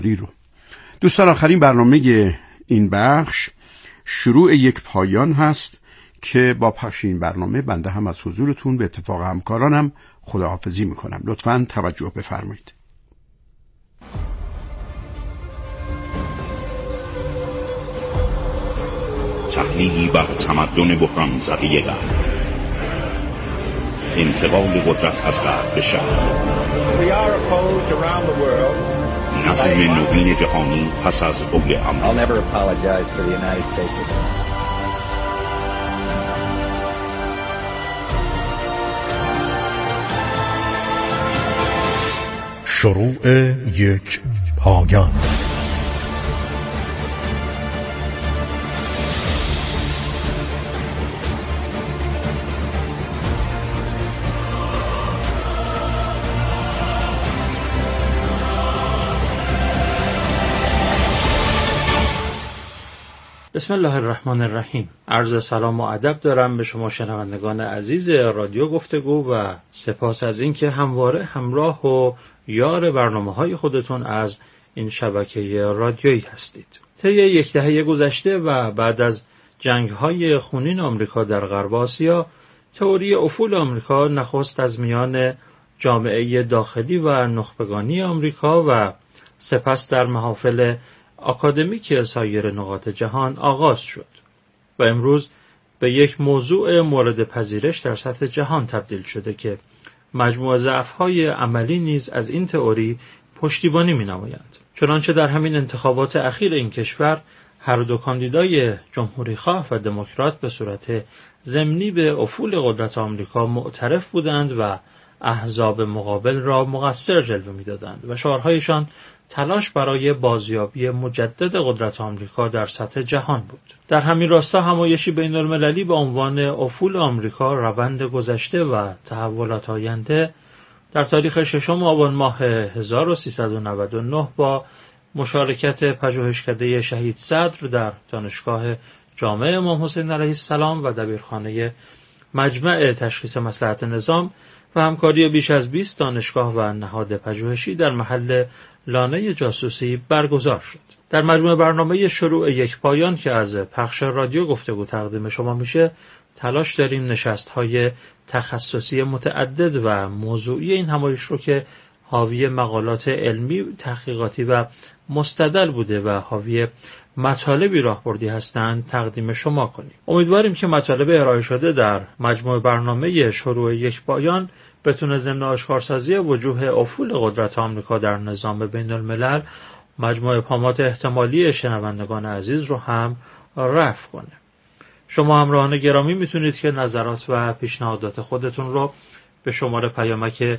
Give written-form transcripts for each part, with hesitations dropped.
رو. دوستان، آخرین برنامه این بخش شروع یک پایان هست که با پخش این برنامه بنده هم از حضورتون به اتفاق همکارانم خداحافظی میکنم. لطفاً توجه بفرمایید. تحلیلی بر تمدن بحران زده غرب، انتقال قدرت از غرب به شرق، نظم نوین جهانی پس از قول امر. شروع یک پایان. بسم الله الرحمن الرحیم. عرض سلام و ادب دارم به شما شنوندگان عزیز رادیو گفتگو و سپاس از اینکه همواره همراه و یار برنامه‌های خودتون از این شبکه رادیویی هستید. طی یک دهه گذشته و بعد از جنگ‌های خونین آمریکا در غرب آسیا، تئوری افول آمریکا نخست از میان جامعه داخلی و نخبگانی آمریکا و سپس در محافل اکادمیک سایر نقاط جهان آغاز شد و امروز به یک موضوع مورد پذیرش در سطح جهان تبدیل شده که مجموع ضعف‌های عملی نیز از این تئوری پشتیبانی می‌نمایند. چنانچه در همین انتخابات اخیر این کشور هر دو کاندیدای جمهوری‌خواه و دموکرات به صورت ضمنی به افول قدرت آمریکا معترف بودند و احزاب مقابل را مقصر جلوه می‌دادند و شعارهایشان تلاش برای بازیابی مجدد قدرت آمریکا در سطح جهان بود. در همین راستا همایشی بین‌المللی با عنوان افول آمریکا، روند گذشته و تحولات آینده در تاریخ 6 آبان ماه 1399 با مشارکت پژوهشکده شهید صدر در دانشگاه جامع امام حسین علیه السلام و دبیرخانه مجمع تشخیص مصلحت نظام و همکاری بیش از 20 دانشگاه و نهاد پژوهشی در محل لانه جاسوسی برگزار شد. در مجموع برنامه شروع یک پایان که از پخش رادیو گفتگو تقدیم شما میشه، تلاش داریم نشست‌های تخصصی متعدد و موضوعی این همایش رو که حاوی مقالات علمی، تحقیقاتی و مستدل بوده و حاوی مطالبی راهبردی هستند تقدیم شما کنیم. امیدواریم که مطالب ارائه شده در مجموع برنامه شروع یک پایان بتونه ضمن آشکارسازی وجوه افول قدرت آمریکا در نظام بین الملل مجموع ابهامات احتمالی شنوندگان عزیز رو هم رفع کنه. شما همراهان گرامی میتونید که نظرات و پیشنهادات خودتون رو به شماره پیامک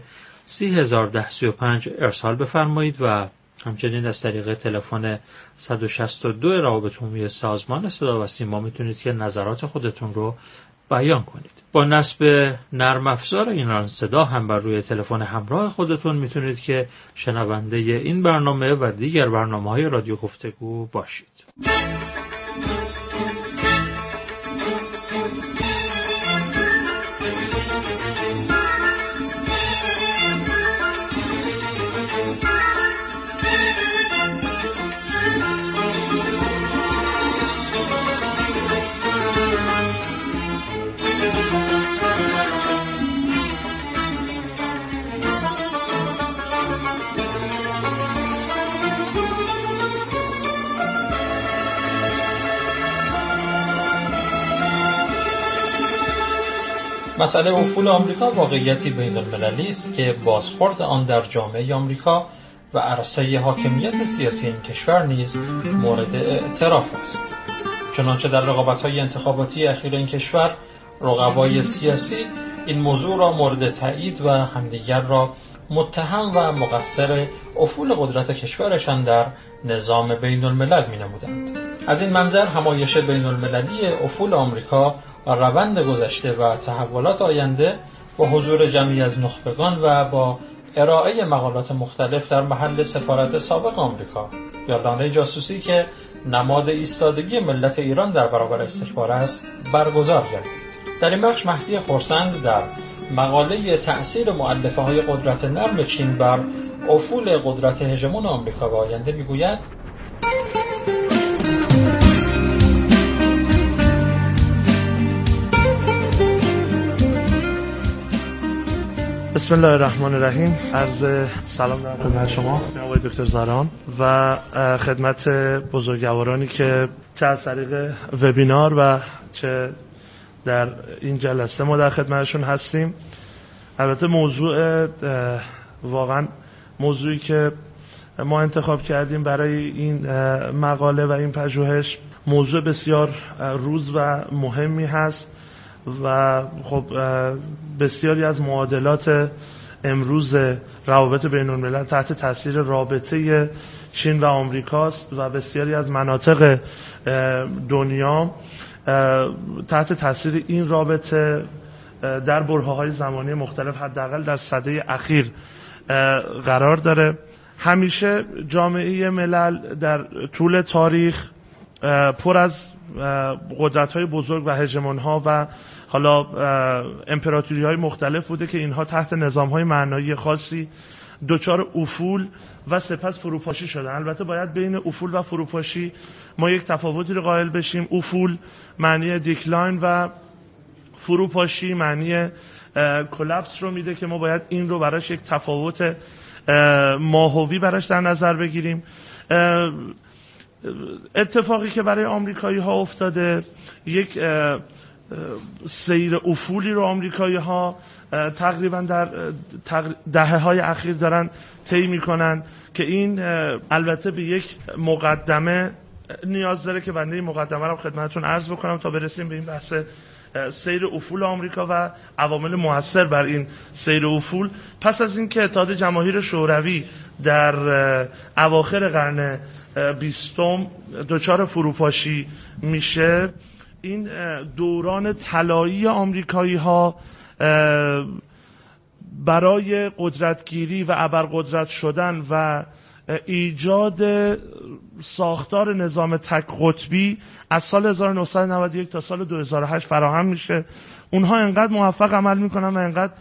301035 ارسال بفرمایید و همچنین از طریق تلفن 162 روابط عمومی سازمان صدا و سیما میتونید که نظرات خودتون رو بیان کنید. با نصب نرم افزار اینران صدا هم بر روی تلفن همراه خودتون میتونید که شنونده این برنامه و دیگر برنامه‌های رادیو گفتگو باشید. مسئله افول آمریکا واقعیتی بین‌المللی است که بازخورد آن در جامعه آمریکا و عرصه حاکمیت سیاسی این کشور نیز مورد اعتراف است. چنانچه در رقابت‌های انتخاباتی اخیر این کشور رقبای سیاسی این موضوع را مورد تایید و همدیگر را متهم و مقصر افول قدرت کشورشان در نظام بین‌الملل می‌نمودند. از این منظر همایش بین‌المللی افول آمریکا و روند گذشته و تحولات آینده با حضور جمعی از نخبگان و با ارائه مقالات مختلف در محل سفارت سابق آمریکا یا لانه جاسوسی که نماد ایستادگی ملت ایران در برابر استکبار است برگزار گردید. در این بخش مهدی خرسند در مقاله تأثیر مؤلفه‌های قدرت نرم چین بر افول قدرت هژمون آمریکا به آینده میگوید بسم الله الرحمن الرحیم. عرض سلام دارم خدمت شما آقای دکتر زاران و خدمت بزرگوارانی که چه از طریق وبینار و چه در این جلسه ما در خدمتشون هستیم. البته موضوع واقعا موضوعی که ما انتخاب کردیم برای این مقاله و این پژوهش موضوع بسیار روز و مهمی هست و خب بسیاری از معادلات امروز روابط بین الملل تحت تاثیر رابطه چین و آمریکاست و بسیاری از مناطق دنیا تحت تاثیر این رابطه در برهه‌های زمانی مختلف حداقل در سده اخیر قرار داره. همیشه جامعه ملل در طول تاریخ پر از قدرت‌های بزرگ و هژمون‌ها و حالا امپراتوری‌های مختلف بوده که اینها تحت نظام‌های معنایی خاصی دچار افول و سپس فروپاشی شدن. البته باید بین افول و فروپاشی ما یک تفاوتی رو قائل بشیم. افول معنی دیکلاین و فروپاشی معنی کلاپس رو میده که ما باید این رو براش یک تفاوت ماهوی براش در نظر بگیریم. اتفاقی که برای آمریکایی ها افتاده یک سیر افولی رو آمریکایی ها تقریبا در دهه های اخیر دارن طی میکنن که این البته به یک مقدمه نیاز داره که بنده این مقدمه رو خدمتتون عرض بکنم تا برسیم به این بحث سیر افول آمریکا و عوامل مؤثر بر این سیر افول. پس از اینکه اتحاد جماهیر شوروی در اواخر قرن 20 دچار فروپاشی میشه، این دوران طلایی آمریکایی ها برای قدرتگیری و ابرقدرت شدن و ایجاد ساختار نظام تک قطبی از سال 1991 تا سال 2008 فراهم میشه. اونها انقدر موفق عمل میکنن و انقدر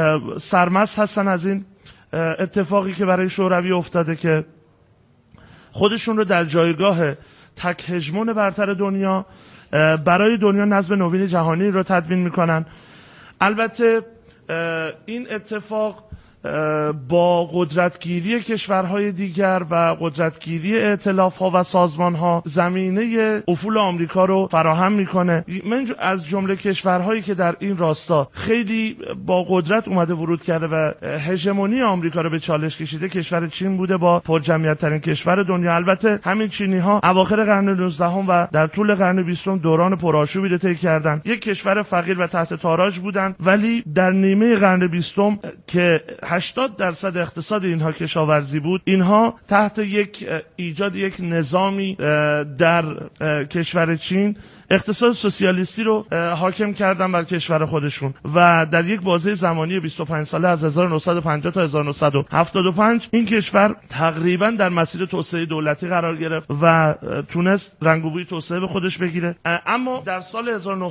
سرمست هستن از این اتفاقی که برای شوروی افتاده که خودشون رو در جایگاه تک هژمون برتر دنیا برای دنیا نظم نوین جهانی رو تدوین میکنن. البته این اتفاق با قدرتگیری کشورهای دیگر و قدرتگیری ائتلاف‌ها و سازمان‌ها زمینه افول آمریکا رو فراهم میکنه. من از جمله کشورهایی که در این راستا خیلی با قدرت اومده ورود کرده و هژمونی آمریکا رو به چالش کشیده کشور چین بوده با پرجمعیت‌ترین کشور دنیا. البته همین چینی‌ها اواخر قرن 19 و در طول قرن 20 دوران پرآشوبی رو طی کردن. یک کشور فقیر و تحت تاراج بودن، ولی در نیمه قرن 20 که 80% اقتصاد اینها کشاورزی بود، اینها تحت ایجاد یک نظامی در کشور چین اقتصاد سوسیالیستی رو حاکم کردن بر کشور خودشون و در یک بازه زمانی 25 ساله از 1950 تا 1975 این کشور تقریبا در مسیر توسعه دولتی قرار گرفت و تونست رنگ و بوی توسعه به خودش بگیره. اما در سال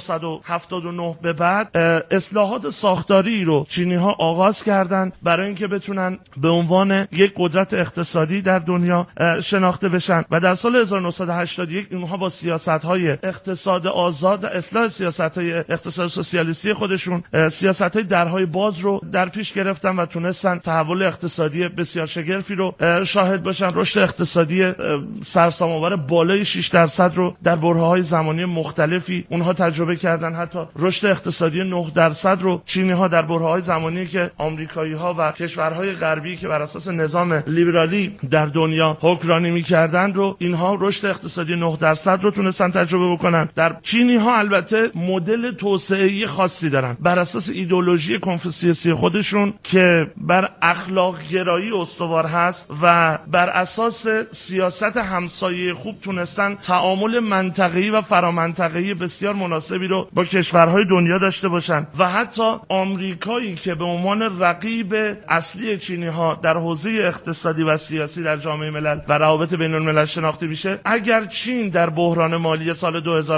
1979 به بعد اصلاحات ساختاری رو چینی ها آغاز کردن برای اینکه بتونن به عنوان یک قدرت اقتصادی در دنیا شناخته بشن و در سال 1981 اونها با سیاست‌های اقتصاد آزاد، اصلاح سیاست‌های اقتصاد سوسیالیستی خودشون، سیاست‌های درهای باز رو در پیش گرفتن و تونستن تحول اقتصادی بسیار شگرفی رو شاهد باشن. رشد اقتصادی سرسام‌آور بالای 6% رو در برهه‌های زمانی مختلفی اونها تجربه کردن. حتی رشد اقتصادی 9% رو چینی‌ها در برهه‌های زمانی که آمریکایی‌ها و کشورهای غربی که بر اساس نظام لیبرالی در دنیا حکمرانی می‌کردن رو اینها رشد اقتصادی 9% رو تونستن تجربه بکنن. در چینی ها البته مدل توسعه‌ای خاصی دارن بر اساس ایدئولوژی کنفوسیوسی خودشون که بر اخلاق گرایی استوار هست و بر اساس سیاست همسایه خوب تونستن تعامل منطقه‌ای و فرامنطقه‌ای بسیار مناسبی رو با کشورهای دنیا داشته باشن و حتی آمریکایی که به عنوان رقیب اصلی چینی ها در حوزه اقتصادی و سیاسی در جامعه ملل و روابط بین الملل شناخته میشه، اگر چین در بحران مالی سال 2008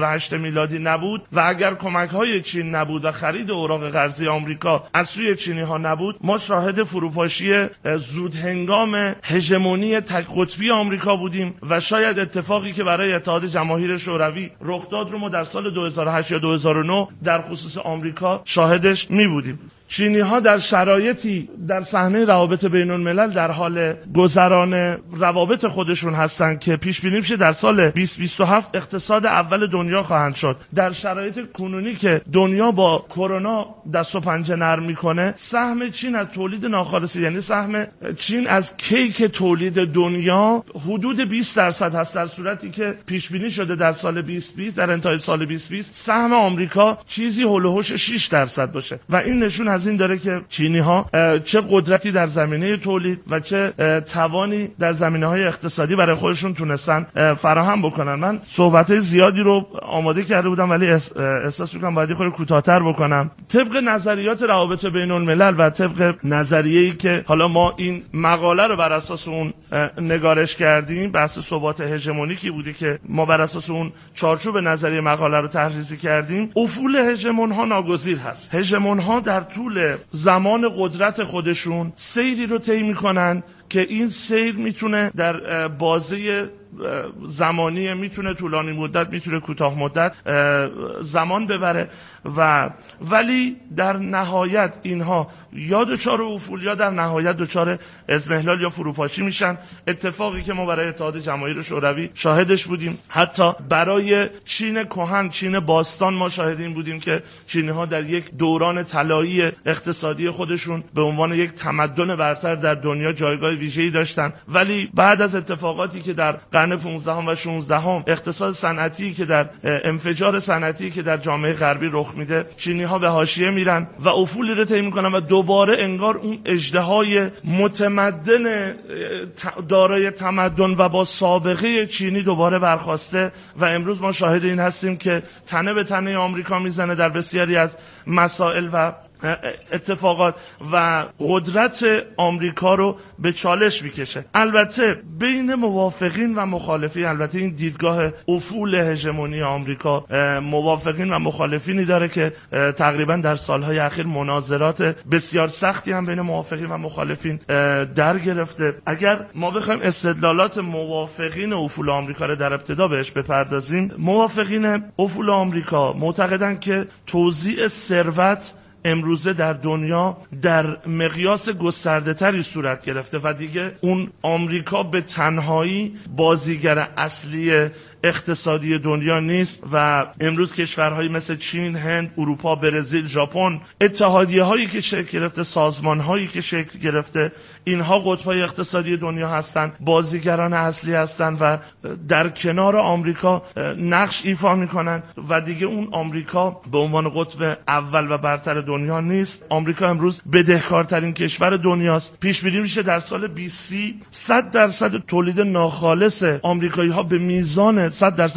2008 میلادی نبود و اگر کمک‌های چین نبود و خرید اوراق قرضی آمریکا از سوی چینی‌ها نبود، ما شاهد فروپاشی زود هنگام هژمونی تک قطبی آمریکا بودیم و شاید اتفاقی که برای اتحاد جماهیر شوروی رخ داد رو ما در سال 2008 یا 2009 در خصوص آمریکا شاهدش می بودیم. چینی ها در شرایطی در صحنه روابط بین الملل در حال گذران روابط خودشون هستند که پیش بینی میشه در سال 2027 اقتصاد اول دنیا خواهند شد. در شرایط کنونی که دنیا با کرونا دست و پنجه نرم میکنه، سهم چین از تولید ناخالصی، یعنی سهم چین از کیک تولید دنیا حدود 20% هست، در صورتی که پیش بینی شده در سال 2020 در انتهای سال 2020 سهم آمریکا چیزی هول و هوش 6% باشه و این نشون از این داره که چینی ها چه قدرتی در زمینه تولید و چه توانی در زمینه‌های اقتصادی برای خودشون تونستن فراهم بکنن. من صحبت زیادی رو آماده کرده بودم ولی احساس می‌کنم باید خود کوتاه‌تر بکنم. طبق نظریات روابط بین الملل و طبق نظریه‌ای که حالا ما این مقاله رو بر اساس اون نگارش کردیم، بحث ثبات هژمونیکی بودی که ما بر اساس اون چارچوب نظریه مقاله رو تحریزی کردیم. افول هژمون‌ها ناگزیر هست. هژمون‌ها در طول زمان قدرت خودشون سیری رو طی میکنن که این سیر میتونه در بازه زمانی، میتونه طولانی مدت، میتونه کوتاه مدت زمان ببره و ولی در نهایت اینها یا دچار افول یا در نهایت دچار اضمحلال یا فروپاشی میشن. اتفاقی که ما برای اتحاد جماهیر شوروی شاهدش بودیم، حتی برای چین کهن، چین باستان ما شاهدیم بودیم که چینی ها در یک دوران طلایی اقتصادی خودشون به عنوان یک تمدن برتر در دنیا جایگاه ویژه‌ای داشتن، ولی بعد از اتفاقاتی که در قرن 15 و 16 اقتصاد صنعتی که در انفجار صنعتی که در جامعه غربی رخ میده، چینی ها به حاشیه میرن و افولی رو طی میکنن و دوباره انگار اون اژدهای متمدن دارای تمدن و با سابقه چینی دوباره برخاسته و امروز ما شاهد این هستیم که تنه به تنه آمریکا میزنه در بسیاری از مسائل و اتفاقات و قدرت آمریکا رو به چالش میکشه. البته بین موافقین و مخالفین، البته این دیدگاه افول هژمونی آمریکا موافقین و مخالفینی داره که تقریبا در سالهای اخیر مناظرات بسیار سختی هم بین موافقین و مخالفین در گرفته. اگر ما بخوایم استدلالات موافقین افول آمریکا رو در ابتدا بهش بپردازیم، موافقین افول آمریکا معتقدن که توزیع ثروت امروزه در دنیا در مقیاس گسترده تری صورت گرفته و دیگه اون آمریکا به تنهایی بازیگر اصلی اقتصادی دنیا نیست و امروز کشورهایی مثل چین، هند، اروپا، برزیل، ژاپن، اتحادیه هایی که شکل گرفته، سازمان هایی که شکل گرفته، اینها قطب‌های اقتصادی دنیا هستند، بازیگران اصلی هستند و در کنار آمریکا نقش ایفا میکنن و دیگه اون آمریکا به عنوان قطب اول و برتر دنیا نیست. آمریکا امروز بدهکارترین کشور دنیاست. پیش بینی میشه در سال 2030 100% تولید ناخالص آمریکایی ها به میزان 100%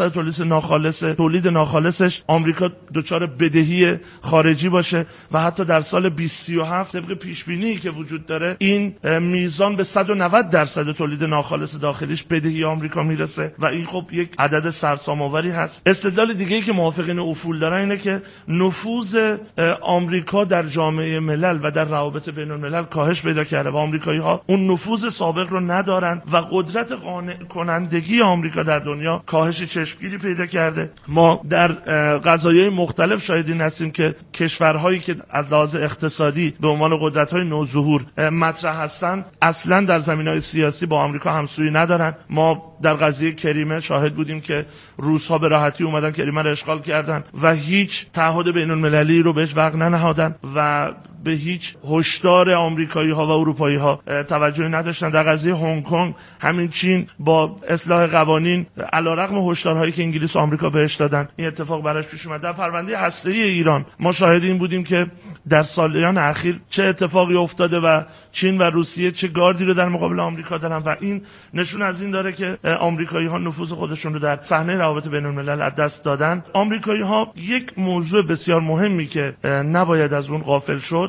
تولید ناخالصش آمریکا دچار بدهی خارجی باشه و حتی در سال 2037 طبق پیش بینی که وجود داره این میزان به 190% تولید ناخالص داخلیش بدهی آمریکا میرسه و این خب یک عدد سرسام‌آوری هست. استدلال دیگه‌ای که موافقین افول دارن اینه که نفوذ آمریکا در جامعه ملل و در روابط بین الملل کاهش پیدا کرده و آمریکایی‌ها اون نفوذ سابق رو ندارن و قدرت قانع کنندگی آمریکا در دنیا کاهش چشمگیری پیدا کرده. ما در قضایای مختلف شاهدین هستیم که کشورهایی که از لحاظ اقتصادی به عنوان قدرت‌های نوظهور مطرح هستند اصلا در زمینه‌های سیاسی با آمریکا همسویی ندارن. ما در قضیه کریمه شاهد بودیم که روس‌ها به راحتی اومدن کریمه رو اشغال کردن و هیچ تعهد بین‌المللی رو بهش وقع ننهادن و به هیچ هشدار آمریکایی ها و اروپایی ها توجهی نداشتن. در قضیه هنگ کنگ همین چین با اصلاح قوانین علیرغم هشدارهایی که انگلیس و آمریکا بهش دادن این اتفاق براش پیش اومد. در پرونده هسته‌ای ایران ما شاهد این بودیم که در سالیان اخیر چه اتفاقی افتاده و چین و روسیه چه گاردی رو در مقابل آمریکا دارن و این نشون از این داره که آمریکایی ها نفوذ خودشون رو در صحنه روابط بین الملل از دست دادن. آمریکایی ها یک موضوع بسیار مهمی که نباید از اون غافل شد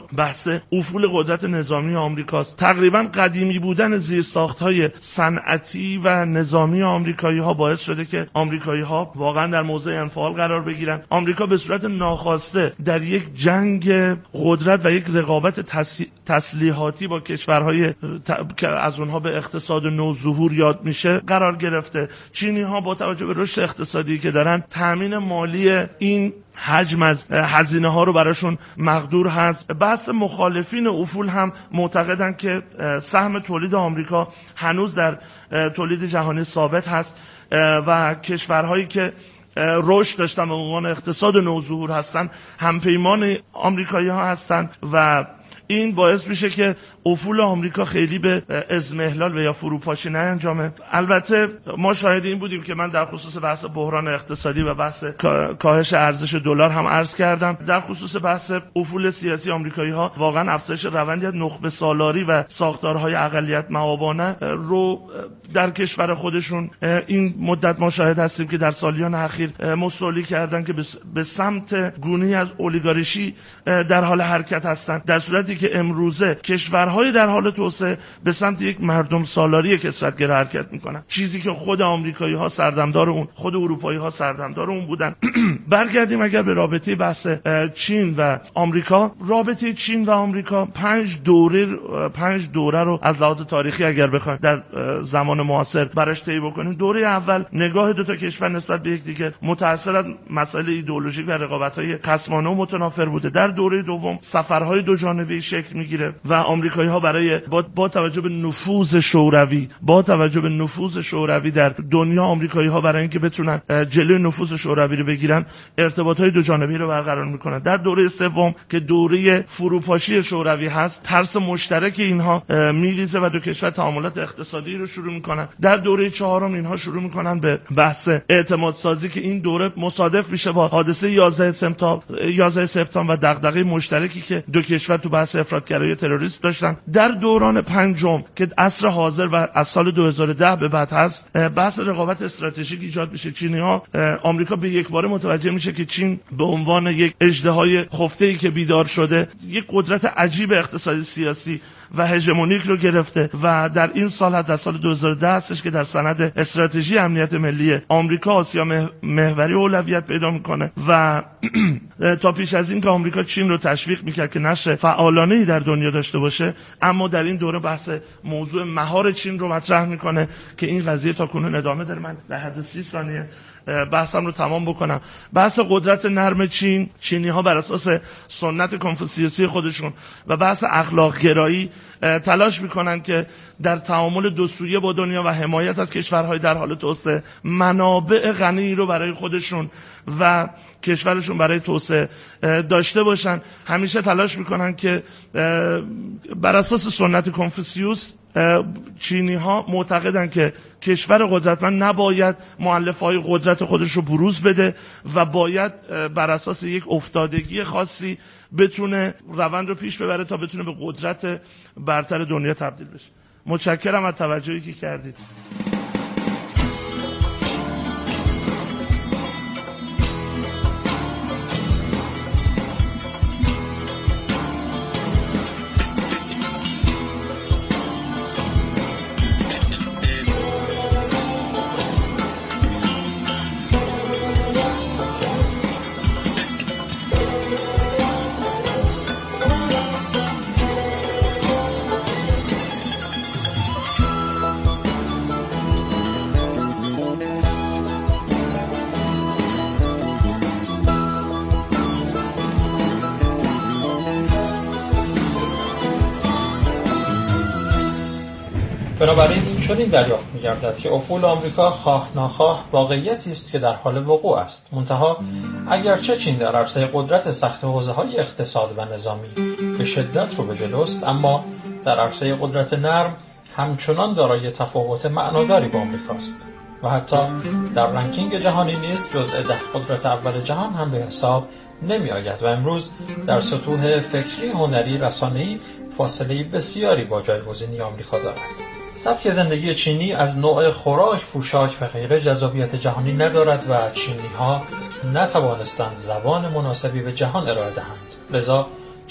بحث افول قدرت نظامی آمریکاست. تقریبا قدیمی بودن زیرساخت‌های صنعتی و نظامی آمریکایی‌ها باعث شده که آمریکایی‌ها واقعا در موضع انفعال قرار بگیرن. آمریکا به صورت ناخواسته در یک جنگ قدرت و یک رقابت تسلیحاتی با کشورهای که از اونها به اقتصاد نوظهور یاد میشه قرار گرفته. چینی‌ها با توجه به رشد اقتصادی که دارن تامین مالی این حجم از هزینه ها رو براشون مقدور هست. بحث مخالفین افول هم معتقدن که سهم تولید آمریکا هنوز در تولید جهانی ثابت هست و کشورهایی که رشد داشتن به عنوان اقتصاد نوظهور هستن همپیمان آمریکایی ها هستن و این باعث میشه که افول آمریکا خیلی به اضمحلال و یا فروپاشی نانجامه. البته ما شاهد این بودیم که من در خصوص بحث بحران اقتصادی و بحث کاهش ارزش دلار هم عرض کردم. در خصوص بحث افول سیاسی آمریکایی ها واقعا افزایش روندی از نخبه سالاری و ساختارهای اقلیت مآبانه رو در کشور خودشون این مدت ما شاهد هستیم که در سالیان اخیر مستولی کردن که به سمت گونه‌ای از اولیگارشی در حال حرکت هستند، در صورتی که امروزه کشورهای در حال توسعه به سمت یک مردم سالاری کثرت‌گرا حرکت میکنن، چیزی که خود آمریکایی‌ها سردمدار اون، خود اروپایی‌ها سردمدار اون بودن. برگردیم اگر به رابطه بحث چین و آمریکا. رابطه چین و آمریکا 5 دوره رو از لحاظ تاریخی اگر بخوایم در زمان معاصر براش طی بکنیم. دوره اول نگاه دو تا کشور نسبت به یکدیگر متأثر از مسائل ایدئولوژیک و رقابت‌های خصمانه و متنافر بوده. در دوره دوم سفرهای دو جانبه شکل میگیره و آمریکایی‌ها برای با توجه به نفوذ شوروی در دنیا، آمریکایی‌ها برای اینکه بتونن جلوی نفوذ شوروی رو بگیرن ارتباطات دو جانبه رو برقرار میکنن. در دوره سوم که دوره فروپاشی شوروی هست، ترس مشترک اینها میریزه و دو کشور تعاملات اقتصادی رو شروع میکنن. در دوره چهارم اینها شروع میکنن به بحث اعتماد سازی که این دوره مصادف میشه با حادثه 11 سپتامبر و دغدغه مشترکی که دو کشور تو بحث افراطگرایی تروریسم داشتن. در دوران پنجم که عصر حاضر و از سال 2010 به بعد هست، بحث رقابت استراتژیک ایجاد میشه. چینی‌ها، آمریکا به یک باره متوجه میشه که چین به عنوان یک اژدهای خفته‌ای که بیدار شده، یک قدرت عجیب اقتصادی سیاسی و هژمونیک رو گرفته و در این سال، در سال 2010 هستش که در سند استراتژی امنیت ملی آمریکا آسیا محوری اولویت پیدا میکنه و تا پیش از این که آمریکا چین رو تشویق میکرد که نقش فعالانه‌ای در دنیا داشته باشه، اما در این دوره بحث موضوع مهار چین رو مطرح میکنه که این قضیه تا کنون ادامه داره. من در حد 30 ثانیه بحثم رو تمام بکنم. بحث قدرت نرم چینی‌ها بر اساس سنت کنفوسیوسی خودشون و بحث اخلاق گرایی تلاش میکنن که در تعامل دو سویه با دنیا و حمایت از کشورهای در حال توسعه منابع غنی رو برای خودشون و کشورشون برای توسعه داشته باشن. همیشه تلاش میکنن که بر اساس سنت کنفوسیوس چینی ها معتقدن که کشور قدرتمند نباید مؤلفه‌های قدرت خودش رو بروز بده و باید بر اساس یک افتادگی خاصی بتونه روند رو پیش ببره تا بتونه به قدرت برتر دنیا تبدیل بشه. متشکرم از توجهی که کردید. بنابراین این چنین دریافت می‌گردد که افول آمریکا خواه ناخواه واقعیتی است که در حال وقوع است. منتها اگرچه چین در عرصه قدرت سخت حوزه‌های اقتصاد و نظامی به شدت رو به جلوست، اما در عرصه قدرت نرم همچنان دارای تفاوت معناداری با آمریکاست و حتی در رنکینگ جهانی نیز جزء 10 قدرت اول جهان هم به حساب نمی‌آید و امروز در سطوح فکری، هنری، رسانه‌ای فاصله بسیاری با جایگزینی آمریکا دارد. سبک زندگی چینی از نوع خوراک، پوشاک و غیره جذابیت جهانی ندارد و چینی‌ها نتوانستند زبان مناسبی به جهان ارائه دهند. لذا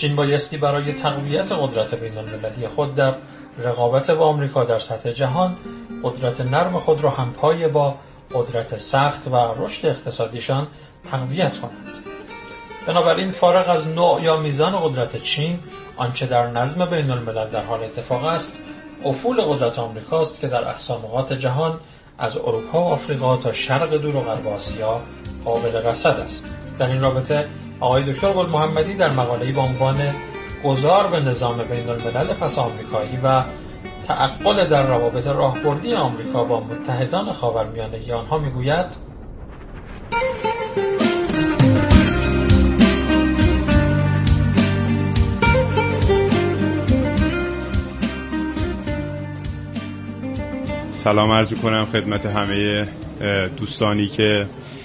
چین بایستی برای تقویت قدرت بین‌المللی خود در رقابت با آمریکا در سطح جهان قدرت نرم خود را همپای با قدرت سخت و رشد اقتصادیشان تقویت کنند. بنابراین فارغ از نوع یا میزان قدرت چین، آنچه در نظم بین الملل در حال اتفاق است، افول قدرت آمریکاست که در اقصانقاط جهان از اروپا و آفریقا تا شرق دور و غرب آسیا قابل رصد است. در این رابطه آقای دکتر گل‌محمدی در مقاله‌ای با عنوان گذار به نظام بین الملل پس آمریکایی و تعقل در روابط راهبردی آمریکا با متحدان خاورمیانه آنها میگوید: سلام عرض می‌کنم خدمت همه دوستانی که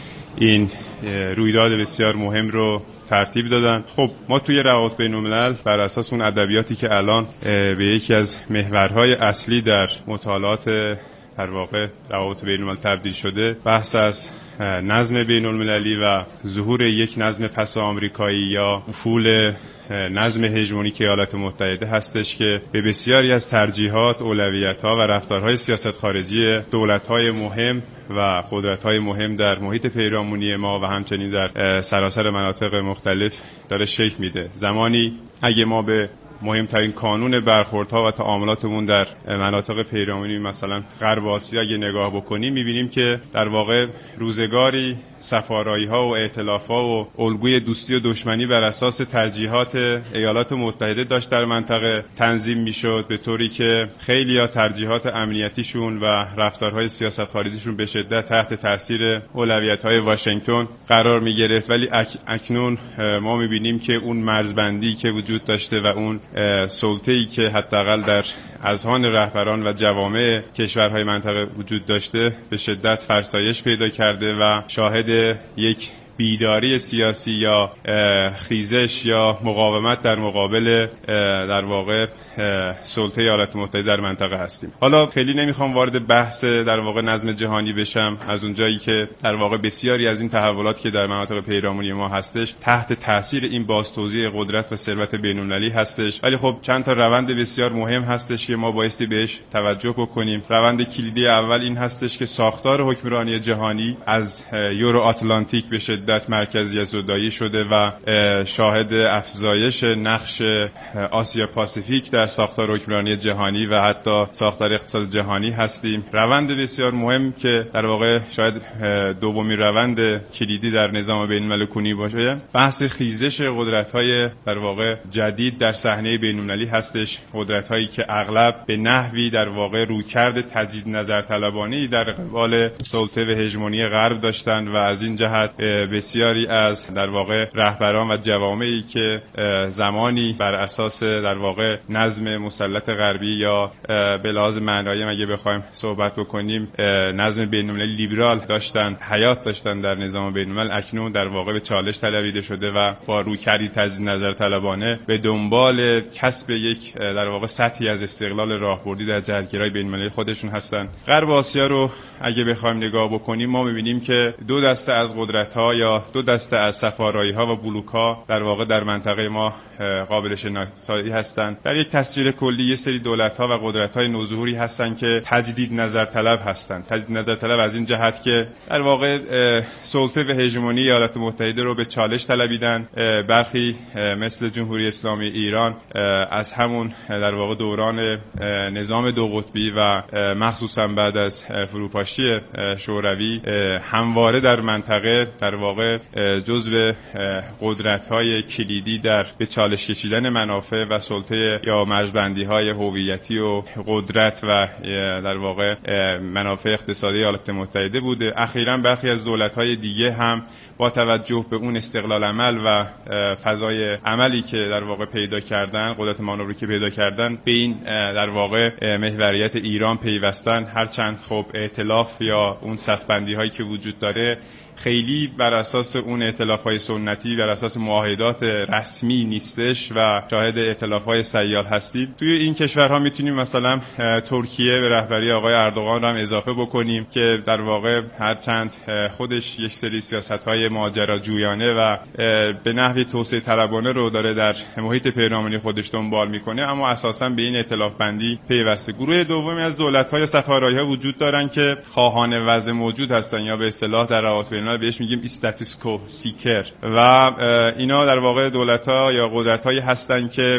این رویداد بسیار مهم رو ترتیب دادن. خب ما توی روابط بین‌الملل بر اساس اون ادبیاتی که الان به یکی از محورهای اصلی در مطالعات در واقع روابط بین‌الملل تبدیل شده، بحث از نظم بین‌المللی و ظهور یک نظم پس آمریکایی یا افول نظم هژمونیک ایالات متحده هستش که به بسیاری از ترجیحات، اولویت‌ها و رفتارهای سیاست خارجی دولت‌های مهم و قدرت‌های مهم در محیط پیرامونی ما و همچنین در سراسر مناطق مختلف داره شکل میده. زمانی اگه ما به مهمترین کانون برخوردها و تعاملاتمون در مناطق پیرامونی مثلا غرب آسیا اگه نگاه بکنیم، می‌بینیم که در واقع روزگاری سفارایی‌ها و ائتلاف‌ها و الگوی دوستی و دشمنی بر اساس ترجیحات ایالات متحده داشت در منطقه تنظیم می‌شد، به طوری که خیلی‌ها ترجیحات امنیتیشون و رفتارهای سیاست خارجیشون به شدت تحت تاثیر اولویت‌های واشنگتن قرار می‌گرفت. ولی اکنون ما می‌بینیم که اون مرزبندی که وجود داشته و اون سلطه‌ای که حداقل در اذهان رهبران و جوامع کشورهای منطقه وجود داشته به شدت فرسایش پیدا کرده و شاهد یک بیداری سیاسی یا خیزش یا مقاومت در مقابل در واقع سلطه ایالات متحده در منطقه هستیم. حالا خیلی نمیخوام وارد بحث در واقع نظم جهانی بشم، از اونجایی که در واقع بسیاری از این تحولات که در مناطق پیرامونی ما هستش تحت تاثیر این بازتوزیع قدرت و ثروت بین‌المللی هستش. ولی خب چند تا روند بسیار مهم هستش که ما بایستی بهش توجه بکنیم. روند کلیدی اول این هستش که ساختار حکمرانی جهانی از یورو آتلانتیک به شدت مرکزی زدایی شده و شاهد افزایش نقش آسیا پاسیفیک در ساختار حکمرانی جهانی و حتی ساختار اقتصاد جهانی هستیم. روند بسیار مهم که در واقع شاید دومین روند کلیدی در نظام بین‌المللی کنی باشه، بحث خیزش قدرت‌های در واقع جدید در صحنه بین‌المللی هستش. قدرت‌هایی که اغلب به نحوی در واقع رویکرد تجدید نظر طلبانه‌ای در قبال سلطه و هژمونی غرب داشتن و از این جهت بسیاری از در واقع رهبران و جوامعی که زمانی بر اساس در واقع نظم مسلط غربی یا به لحاظ معنایی اگه بخوایم صحبت بکنیم نظم بین‌المللی لیبرال داشتن، حیات داشتن در نظام بین‌الملل، اکنون در واقع به چالش طلبیده شده و با رویکردی تجدید نظر طلبانه به دنبال کسب یک در واقع سطحی از استقلال راهبردی در جهتگیری بین‌المللی خودشون هستن. غرب آسیا رو اگه بخوایم نگاه بکنیم، ما می‌بینیم که دو دسته از قدرت‌ها یا دو دسته از سفارایی‌ها و بلوک‌ها در واقع در منطقه ما قابل شناسایی هستند. در یک تصویر کلی یه سری دولت‌ها و قدرت‌های نوظهوری هستند که تجدید نظر طلب هستند. تجدید نظر طلب از این جهت که در واقع سلطه و هژمونی ایالات متحده رو به چالش طلبیدن. برخی مثل جمهوری اسلامی ایران از همون در واقع دوران نظام دو قطبی و مخصوصا بعد از فروپاشی شوروی همواره در منطقه در واقع جزو قدرت‌های کلیدی در به چالش کشیدن منافع و سلطه یا مرزبندی‌های هویتی و قدرت و در واقع منافع اقتصادی ایالات متحده بوده. اخیراً برخی از دولت‌های دیگه هم با توجه به اون استقلال عمل و فضای عملی که در واقع پیدا کردن، قدرت مانوری که پیدا کردن، به این در واقع محوریت ایران پیوستن، هرچند خب ائتلاف یا اون صف‌بندی‌هایی که وجود داره خیلی بر اساس اون ائتلاف‌های سنتی، بر اساس معاهدات رسمی نیستش و شاهد ائتلاف‌های سیال هستیم. توی این کشورها میتونیم مثلا ترکیه به رهبری آقای اردوغان رو هم اضافه بکنیم که در واقع هرچند خودش یک سری سیاست‌های ماجراجویانه و به نحوی توسعه طلبانه رو داره در محیط پیرامونی خودش دنبال میکنه، اما اساساً به این ائتلاف بندی پیوسته. گروه دومی از دولت‌های صفراری‌ها وجود دارن که خواهان وضع موجود هستن، یا به اصطلاح در روابط بین‌الملل بهش میگیم استاتوس کو سیکر، و اینا در واقع دولت‌ها یا قدرت‌هایی هستن که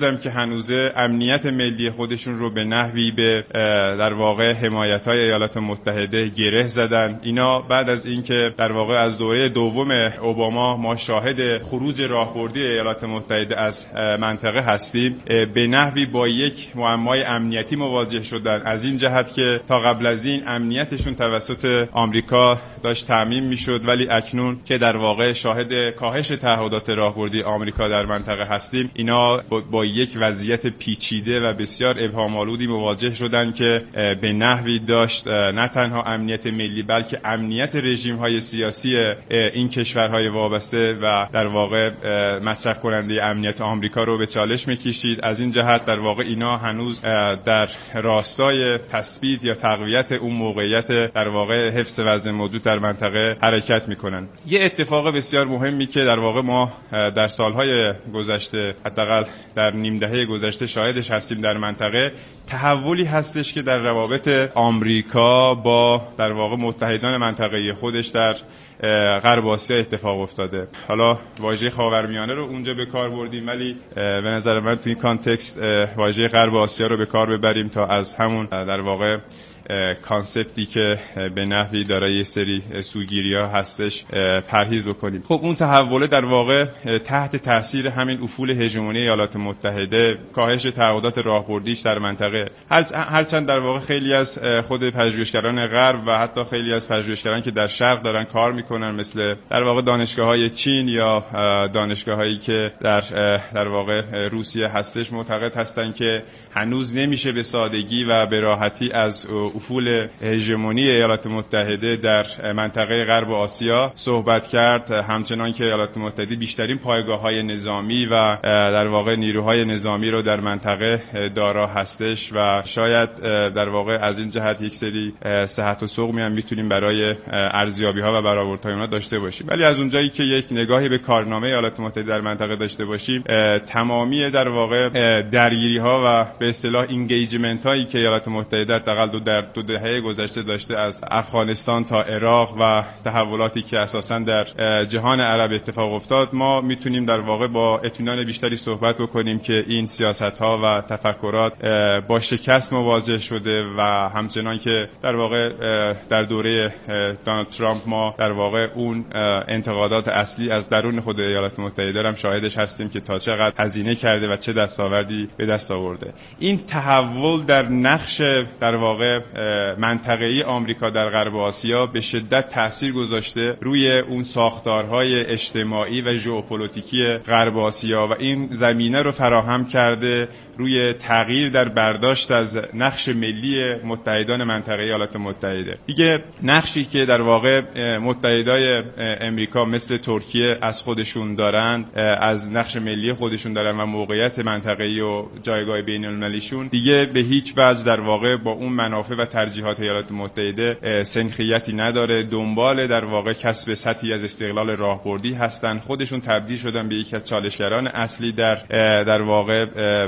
هنوزه امنیت ملی خودشون رو به نحوی به در واقع حمایت‌های ایالات متحده گره زدن. اینا بعد از اینکه در واقع از دوره دوم اوباما ما شاهد خروج راهبردی ایالات متحده از منطقه هستیم، به نحوی با یک معمای امنیتی مواجه شدن، از این جهت که تا قبل از این امنیتشون توسط آمریکا داشت تامین میشد، ولی اکنون که در واقع شاهد کاهش تعهدات راهبردی آمریکا در منطقه هستیم، اینا با یک وضعیت پیچیده و بسیار ابهام‌آلودی مواجه شدن که به نحوی داشت نه تنها امنیت ملی بلکه امنیت رژیم‌های سیاسی این کشورهای وابسته و در واقع مصرف کننده امنیت آمریکا رو به چالش می‌کشید. از این جهت در واقع اینا هنوز در راستای تثبیت یا تقویت اون موقعیت در واقع حفظ وضع موجود در منطقه حرکت می‌کنن. یه اتفاق بسیار مهمی که در واقع ما در سالهای گذشته، حداقل در نیم دهه گذشته شاهدش هستیم در منطقه، تحولی هستش که در روابط آمریکا با در واقع متحدان منطقه‌ای خودش در غرب آسیا اتفاق افتاده. حالا واژه خاورمیانه رو اونجا به کار بردیم، ولی به نظر من تو این کانتکست واژه غرب آسیا رو به کار ببریم تا از همون در واقع کانسپتی که به نحوی داره یه سری سوگیری‌ها هستش پرهیز بکنیم. خب اون تحول در واقع تحت تاثیر همین افول هژمونی ایالات متحده، کاهش تعهدات راهبردیش در منطقه، هرچند در واقع خیلی از خود پژوهشگران غرب و حتی خیلی از پژوهشگران که در شرق دارن کار میکنن، مثل در واقع دانشگاه‌های چین یا دانشگاه‌هایی که در واقع روسیه هستش، معتقد هستن که هنوز نمیشه به سادگی و به راحتی از افول هژمونی ایالات متحده در منطقه غرب آسیا صحبت کرد، همچنان که ایالات متحده بیشترین پایگاه‌های نظامی و در واقع نیروهای نظامی رو در منطقه دارا هستش و شاید در واقع از این جهت یک سری صحت و سقمی هم میتونیم برای ارزیابی‌ها و برآوردهای اونها داشته باشیم. ولی از اونجایی که یک نگاهی به کارنامه ایالات متحده در منطقه داشته باشیم، تمامی در واقع درگیری‌ها و به اصطلاح اینگیجمنت‌هایی که ایالات متحده حداقل در دو دهه گذشته داشته، از افغانستان تا عراق و تحولاتی که اساساً در جهان عرب اتفاق افتاد، ما میتونیم در واقع با اطمینان بیشتری صحبت بکنیم که این سیاست‌ها و تفکرات با شکست مواجه شده و همچنان که در واقع در دوره دونالد ترامپ ما در واقع اون انتقادات اصلی از درون خود ایالات متحده هم شاهدش هستیم که تا چقدر هزینه کرده و چه دستاوردی به دست آورده. این تحول در نقش در واقع منطقه‌ای آمریکا در غرب آسیا به شدت تاثیر گذاشته روی اون ساختارهای اجتماعی و ژئوپلیتیکی غرب آسیا و این زمینه رو فراهم کرده روی تغییر در برداشت از نقش ملی متحدان منطقه ایالات متحده. دیگه نقشی که در واقع متحدای امریکا مثل ترکیه از خودشون دارند، از نقش ملی خودشون دارن و موقعیت منطقه‌ای و جایگاه بین‌المللیشون دیگه به هیچ وجه در واقع با اون منافع و ترجیحات ایالات متحده سنخیتی نداره. دنبال در واقع کسب سطحی از استقلال راهبردی هستن، خودشون تبدیل شدن به یک از چالشگران اصلی در واقع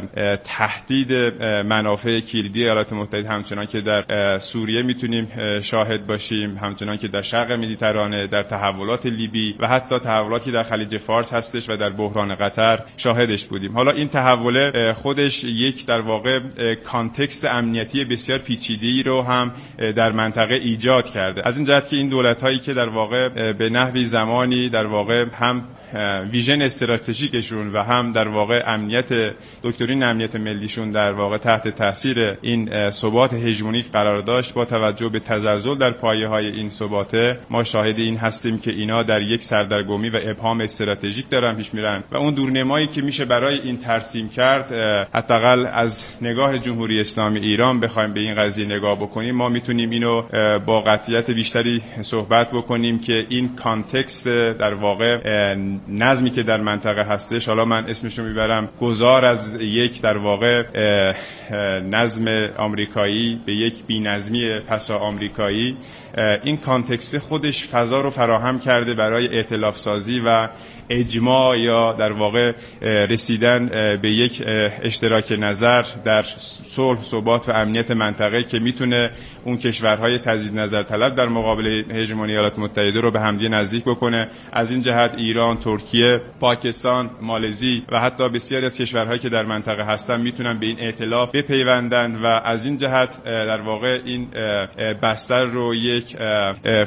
تهدید منافع کلیدی ایالات متحده، همچنان که در سوریه میتونیم شاهد باشیم، همچنان که در شرق مدیترانه، در تحولات لیبی و حتی تحولاتی در خلیج فارس هستش و در بحران قطر شاهدش بودیم. حالا این تحول خودش یک در واقع کانتکست امنیتی بسیار پیچیده‌ای رو هم در منطقه ایجاد کرده، از این جهت که این دولت‌هایی که در واقع به نحوی زمانی در واقع هم ویژن استراتژیکشون و هم در واقع دکترین امنیت ملیشون در واقع تحت تاثیر این ثبات هژمونیک قرار داشت، با توجه به تزلزل در پایه‌های این ثبات ما شاهد این هستیم که اینا در یک سردرگمی و ابهام استراتژیک دارن پیش میرن و اون دورنمایی که میشه برای این ترسیم کرد، حداقل از نگاه جمهوری اسلامی ایران بخوایم به این قضیه نگاه نگاه بکنیم ما میتونیم اینو با قطعیت بیشتری صحبت بکنیم که این کانتکست در واقع نظمی که در منطقه هستش، حالا من اسمشو میبرم گذار از یک در واقع نظم آمریکایی به یک بی‌نظمی پسا آمریکایی، این کانتکست خودش فضا رو فراهم کرده برای ائتلاف سازی و اجماع یا در واقع رسیدن به یک اشتراک نظر در صلح، ثبات و امنیت منطقه که میتونه اون کشورهای تجدید نظر طلب در مقابل هژمونی ایالات متحده رو به همدیگه نزدیک بکنه. از این جهت ایران، ترکیه، پاکستان، مالزی و حتی بسیاری از کشورهایی که در منطقه هستن میتونن به این ائتلاف بپیوندن و از این جهت در واقع این بستر رو یک